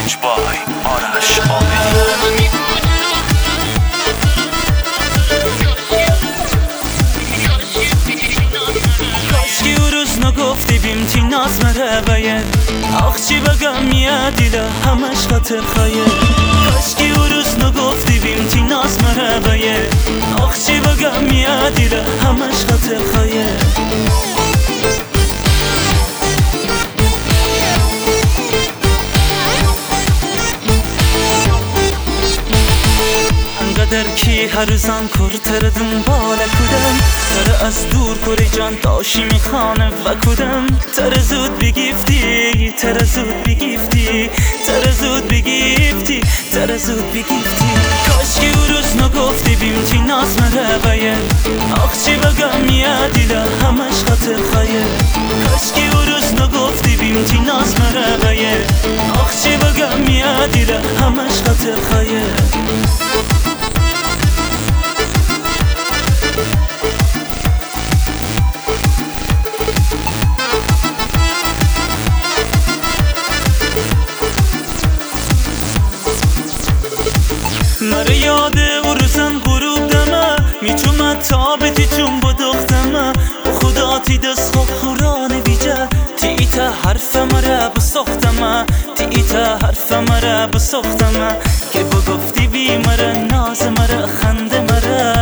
چالنج بای آرش عابدی. کاشکی او روز نگفتی بیم تی ناز مره باید آخ چی بگم یه دیله همش خاطر خواهی. کاشکی او روز نگفتی بیم تی ناز مره باید آخ چی بگم یه دیله همش خاطر خواهی. انقدر کی هر روزم کرتر دنبال کدم تر از دور کری جان داشی میخانه و کدم تر زود بگیفتی تر زود بگیفتی تر زود بگیفتی تر زود بگیفتی. کاشکی او روز نگفتی بیم تی ناز مره باید آخ چی بگم یه دیله همش خاطر خواهی. کاشکی او روز نگفتی بیم تی ناز مره باید آخ چی بگم یه دیله همش خاطر خواهی. مره یاد او روزن غروب دمه میتومد تابتی چون با دختمه خدا تی دست خوب خورانه بیجه تی ایتا حرف مره بساختمه تی ایتا حرف مره بساختمه که بگفتی بی مره ناز مره خنده مره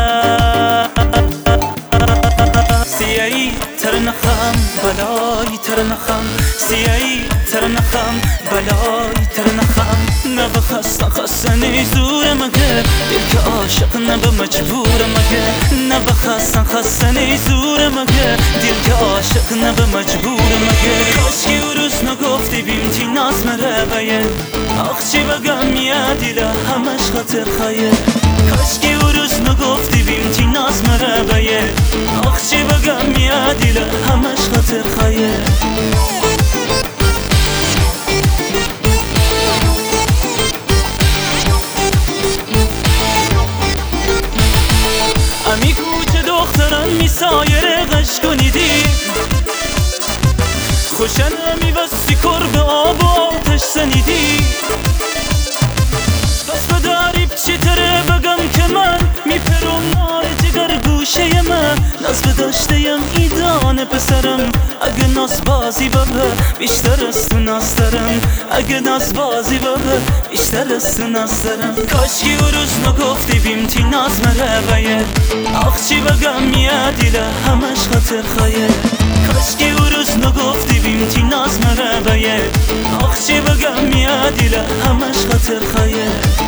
سیایی تر نخم بلایی تر نخم سیایی تر نخم بلایی تر نخم نبا خستن زور مگه دل که عاشق نبا مجبور مگه نبا خستن زور مگه دل که عاشق نبا مجبور مگه. کاشکی او روز نگفتی بیم تی ناز مره باید آخ چی بگم یه دیله همش خاطر خواهی. کاشکی او روز نگفتی بیم تی ناز مره باید آخ چی بگم یه دیله همش خاطر خواهی. امی کوچه دختران می سایره غش کنیدی خوشن می وستی کرب آب و آتش سنیدی بس بداری چی تره بگم که من می پرم نار جگر گوشه من ناز بداشتیم ایدان پسرم اگه ناز بازی بابه بیشتر از تو ناز دارم اگه ناز بازی بابه بیشتر از تو ناز دارم. کاشکی او روز نگفتی بیم تی ناز مره باید آخ چی بگم یه دیله همش خاطر خواهی. کاشکی او روز نگفتی بیم تی ناز مره باید آخ چی بگم یه دیله همش خاطر خواهی.